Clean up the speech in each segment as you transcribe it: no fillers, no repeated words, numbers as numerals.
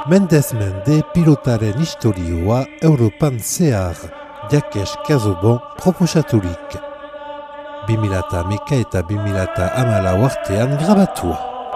Mendez mende pilotaren historioa Europan zehar, Jakes Kazobon proposaturik. 2011 eta 2014 artean grabatua.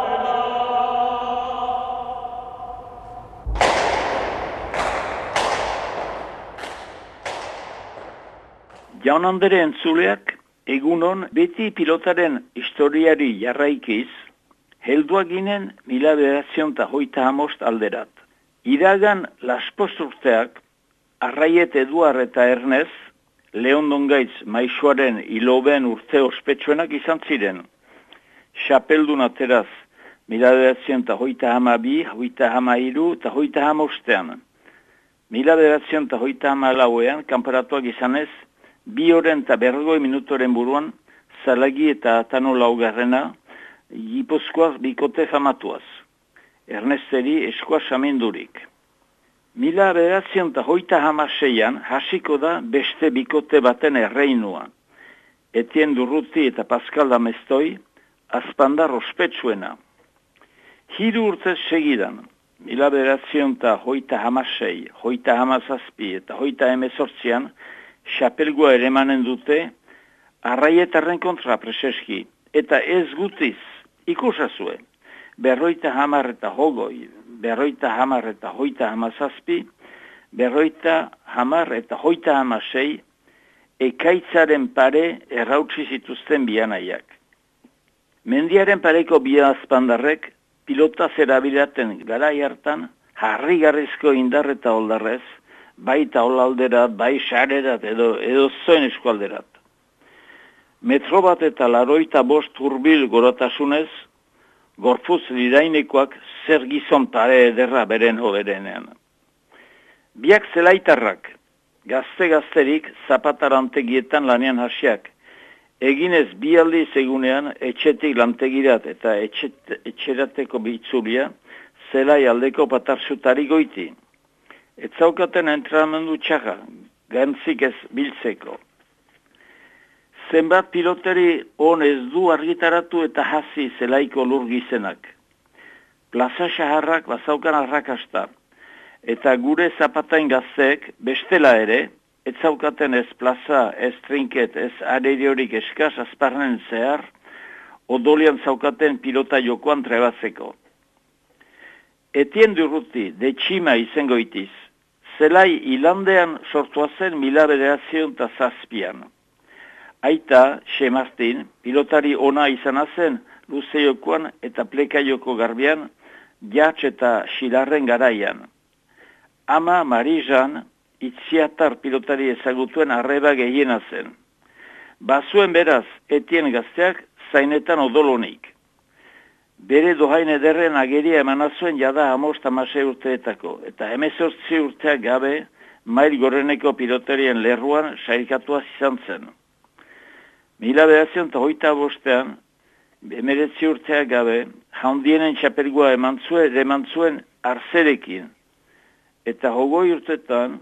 Jaun andere entzuleak, egunon beti pilotaren historiari jarraikiz, helduak ginen 1925 alderat. Iragan laspost urteak, Arraiet Eduar eta Ernez, Leondon Gaitz maisuaren iloben urte ospetsuenak izan ziren. Xapeldun ateraz 1922, 23 eta 25. 1924ean kanporatuak izanez, 2 oren eta 40 minutoren buruan, Zalagi eta Atano laugarrena, Gipuzkoaz bikote famatuaz. Ernesteri eskoa samindurik. 1926an hasiko da beste bikote baten erreinua. Etien Durruti eta Pascal Damestoi, azpandar ospetsuena. 3 urtez segidan, 1926, 1927 eta 1928an, xapelgoa ere emanen dute, Arraietarren kontra preseski, eta ez gutiz, ikusazue, 50 eta hogoi, 50 eta 57, 50 eta 56, ekaitzaren pare errautsi zituzten bianaiak. Mendiaren pareko bia azpandarrek, pilota zerabilaten garai hartan, harrigarrizko indar eta oldarrez, baita olalderat, bai sarerat edo zoen eskualderat. Metro bat eta 85 hurbil gorotasunez, gorpuz lirainekoak zer gizon pare ederra beren hoberenean. Biak zelaitarrak, gazte-gazterik zapatarantegietan lanean hasiak, eginez bi aldiz egunean etxetik lantegirat eta etxerateko bitzulia, zelai aldeko patarzutari goiti. Ez zaukaten entrenamendu txarra, gantzik ez biltzeko. Zenbat piloteri on ez du argitaratu eta hasi zelaiko lur gizenak. Plaza Saharrak bazaukan arrakasta, eta gure zapatain gazteek bestela ere, ez zaukaten ez plaza, ez trinket, ez areriorik eskaz azparnen zehar, odolian zaukaten pilota jokoan trebatzeko. Etien Durruti, Detxima izango itiz, zelai hilandean sortua zen 1907an. Aita, Xe Martin, pilotari ona izan zen luzeiokoan eta plekaioko garbian, jatx eta xilarren garaian. Ama Marijan, itziatar pilotari ezagutuen arreba gehiena zen. Bazuen beraz, etien gazteak zainetan odolonik. Bere dohain ederren ageria emanazuen jada 15 urteetako, eta 18 urteak gabe, mail goreneko pilotarien lerruan sailkatuaz izan zen. 1925an, 19 urteak gabe, jaundienen txapelgoa eman zuen arzerekin. Eta 20 urtetan,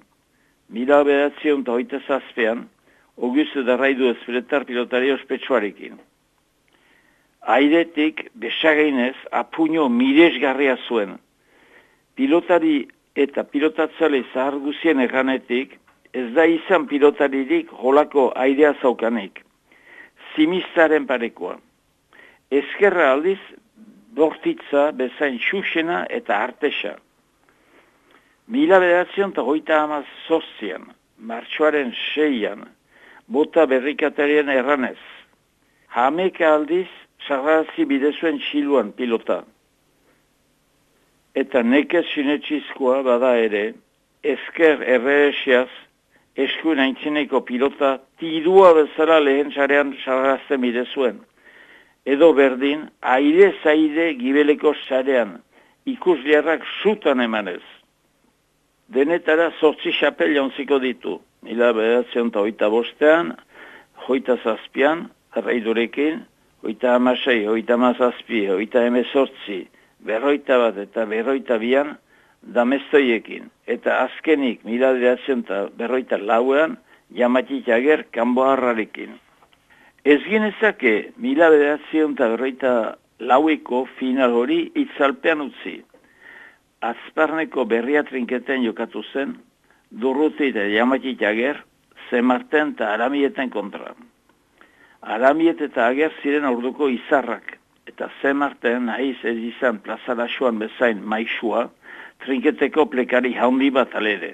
1927an, Auguste Darraidu ezpretar pilotari ospetsuarekin. Airetik, besagainez, apuño miresgarria zuen. Pilotari eta pilotatzale zahar guzien erranetik, ez da izan pilotaririk holako airea zaukanik. Zimistaren parekoa. Ezkerra aldiz, bortitza bezain xuxena eta artesa. 1928an, martxoaren 6an, bota berrikatarien erranez. Hameka aldiz, sarrazi bidezuen txiluan pilota. Eta nekez sinetxizkoa bada ere, ezker erreesiaz, eskuin aintzineko pilota tirua bezala lehen txarean sarrazten bidezuen. Edo berdin, aire-zaire gibeleko txarean, ikusliarrak sutan emanez. Denetara 8 xapel jauntziko ditu. 1925an, 27an, Arraidurekin, 36, 37, 38, 41 eta 42an, Damestoiekin, eta azkenik 1944an, Jamatik Jager kanboharrarekin. Ez ginezake 1944ko final hori itzalpean utzi. Azparneko berria trinketen jokatu zen, Durruti eta Jamatik Ager, Zemarten eta Aramieten kontra. Aramiet eta Ager ziren orduko izarrak, eta Zemarten nahiz ez izan plazaraxoan bezain maixua, trinketeko plekari haundi bat alere.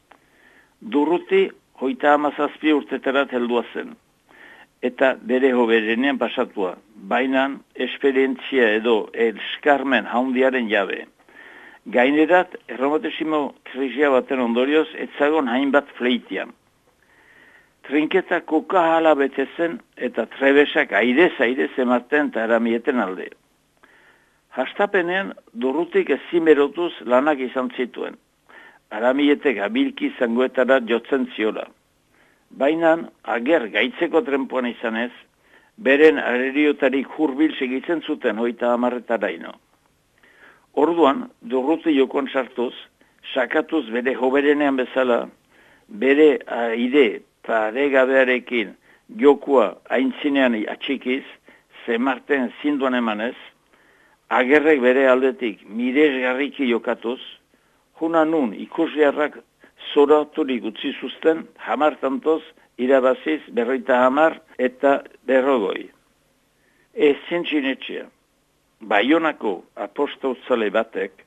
Durruti 37 urteterat heldua zen, eta bere hoberenean pasatua, bainan esperientzia edo eskarmen haundiaren jabe. Gainerat, erromatesimo krisia baten ondorioz, etzagon hainbat fleitian. Trinketa kokahala bete zen eta trebesak aire Zemarten eta Aramieten alde. Hastapenean, Durrutik ezimerotuz lanak izan zituen. Aramietek abilki zangoetara jotzen ziola. Bainan, Ager gaitzeko trenpoan izanez, beren areriotarik hurbil segitzen zuten 30-etaraino. Orduan, Durruti jokoan sartuz, sakatuz bere hoberenean bezala, bere aire paregabearekin jokua aintzinean atxikiz, Zemarten zinduan emanez, Agerrek bere aldetik miresgarriki jokatuz, juna nun ikuslearrak zoraturik utzi zuzten, 10 tantoz irabaziz 50 eta 40. Ezin sinetxea. Baionako apostautzale batek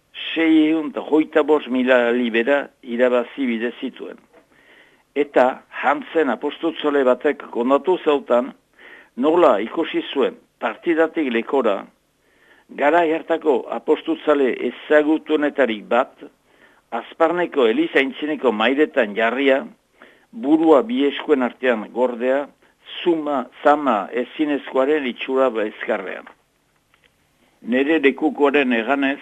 625.000 libera irabazi bide zituen. Eta Hansen apostautzale batek kondatu zautan, nola ikusi zuen partidatik lekora, gara hartako apostautzale ezagutunetarik bat, Azparneko Eliza Aintzineko mairetan jarria, burua bi eskuen artean gordea, zama ezinezkoaren itxura ezkarrean. Nere lekukoaren eganez,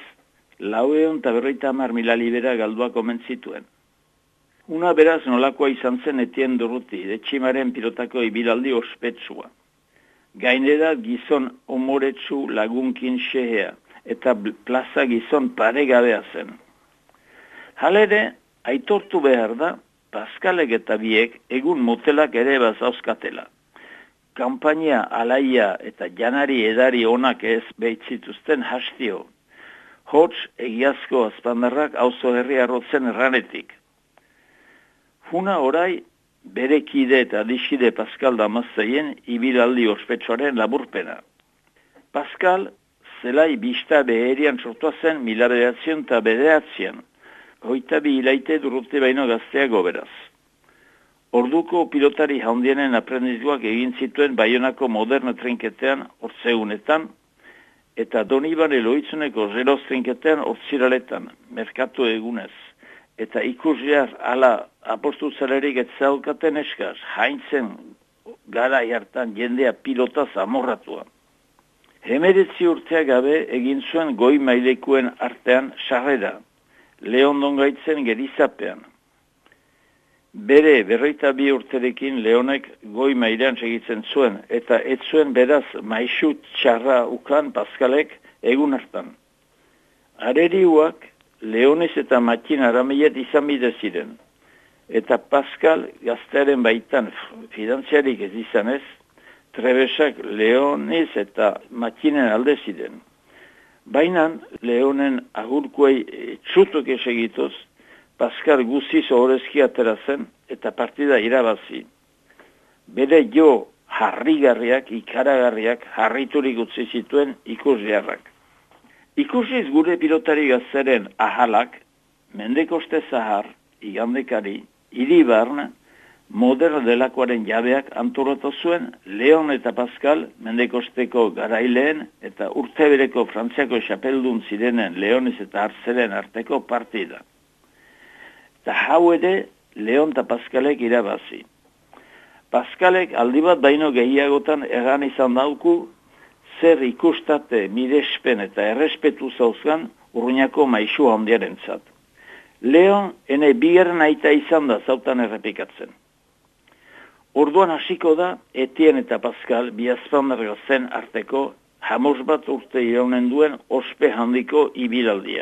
450.000 libera galduak omen zituen. Una beraz nolakoa izan zen Etien Durruti, Detximaren pilotako ibilaldi ospetsua. Gainera gizon omoretsu lagunkin xehea, eta plaza gizon paregabea zen. Halere, aitortu behar da, Paskalek eta biek egun motelak ere bazauzkatela. Kampainia alaia eta janari edari onak ez behitzituzten hastio. Hots egiazko azpandarrak auzo herri arrotzen erranetik. Huna orai, bere kide eta adixide Paskal Damazeien ibilaldi ospetsuaren laburpena. Paskal, zelai bista beherian sortua zen 1909, 22 hilaite Durruti baino gazteago beraz. Orduko pilotari haundienen aprendizuak egin zituen Baionako moderno trinketean ortzeunetan, eta Donibane Loitzuneko zeroz trinketean ortziraletan, merkatu egunez, eta ikuslear ala apostuzalerik etzaukaten eskaz, haintzen gara hartan jendea pilota zamorratua. 19 urtea gabe egin zuen goi mailekuen artean sarrera, Leondon gaitzen gerizapean. Bere 42 urterekin Leonek goi mailean segitzen zuen, eta ez zuen beraz maixut txarra ukan Paskalek egun hartan. Areriuak Leones eta Matin Arameiet izan bide ziren, eta Paskal gaztearen baitan fidantziarik ez izanez, trebesak Leones eta Matinen alde ziren. Baina Leonen agurkuei txutuk esegituz, Paskal guziz horrezki atera zen eta partida irabazi. Bere jo harrigarriak, ikaragarriak, harriturik utzi zituen ikuslearrak. Ikusiz gure pilotari gazteren ahalak, Mendekoste Zahar, igandekari, Iribarn, modern delakoaren jabeak antolatu zuen Leon eta Paskal Mendekosteko garaileen eta urtebereko Frantziako xapeldun zirenen Leones eta Artzelen arteko partida. Eta hau ere Leon eta Paskalek irabazi. Paskalek aldi bat baino gehiagotan egan izan dauku zer ikustate mirespen eta errespetu zauzkan Urruñako maisu handiarentzat. Leon ene bigarren aita izan da zautan errepikatzen. Orduan hasiko da Etien eta Paskal bi azpandarga zen arteko 50 urte iraunen duen ospe handiko ibilaldia.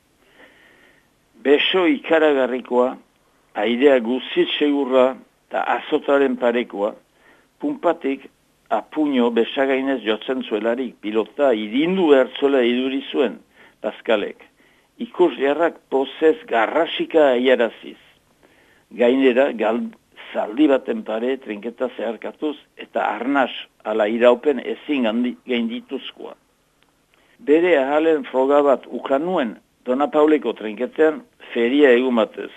Beso ikaragarrikoa, airea guzit segurra eta azotaren parekoa, punpatik apuño besagainez jotzen zuelarik pilota irindu behartzola iduri zuen Paskalek. ikuslearrak pozez garrasika aiaraziz. Gainera, zaldi baten pare trinketa zeharkatuz eta arnas ala iraupen ezin gaindituzkoa. Bere ahalen froga bat ukanuen Dona Pauleko trinketean feria egun batez.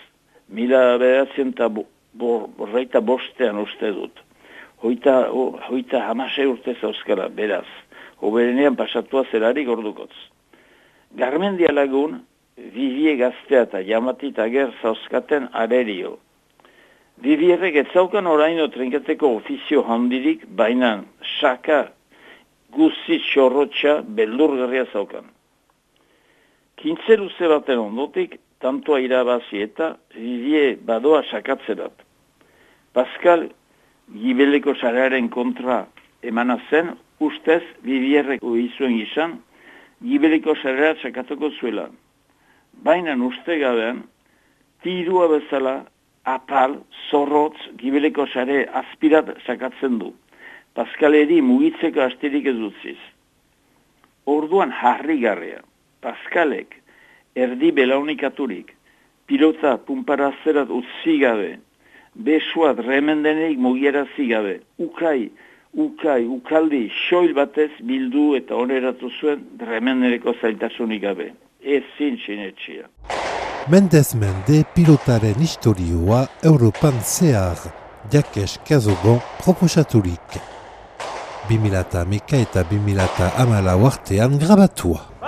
1945 uste dut. Hoita hamasei urte zauzkara, beraz. Hoberenean pasatua zelarik ordukotz. Garmendia lagun, Vivie gaztea eta Jamatit ager zauzkaten arerio. Vivierrek ez zaukan oraino trinketeko ofizio handirik, baina saka guzit xorrotxa beldurgarria zaukan. Kintze luze baten ondotik, tantoa irabazi eta Vivie badoa sakatzerat. Pascal Gibeleko sarearen kontra emana zen, ustez Vivierrek oizuen izan, Gibeleko sarera sakatuko zuela. Baina uste gabean, tirua bezala, apal, zorrotz, Gibeleko sare aspirat sakatzen du. Paskaleri mugitzeko asterik ez dutziz. Orduan harrigarria. Paskalek, erdi belaunikaturik, pilota pumparazerat utzi gabe, besuat remendeneik mugiarazi gabe, ukaldi, xoil batez bildu eta oneratu zuen remendereko zailtasunik gabe. Ezin sinetxia. Mendez mende pilotaren historioa Europan zehar, Jakes Kazobon proposaturik. 2011 eta 2014 artean grabatua.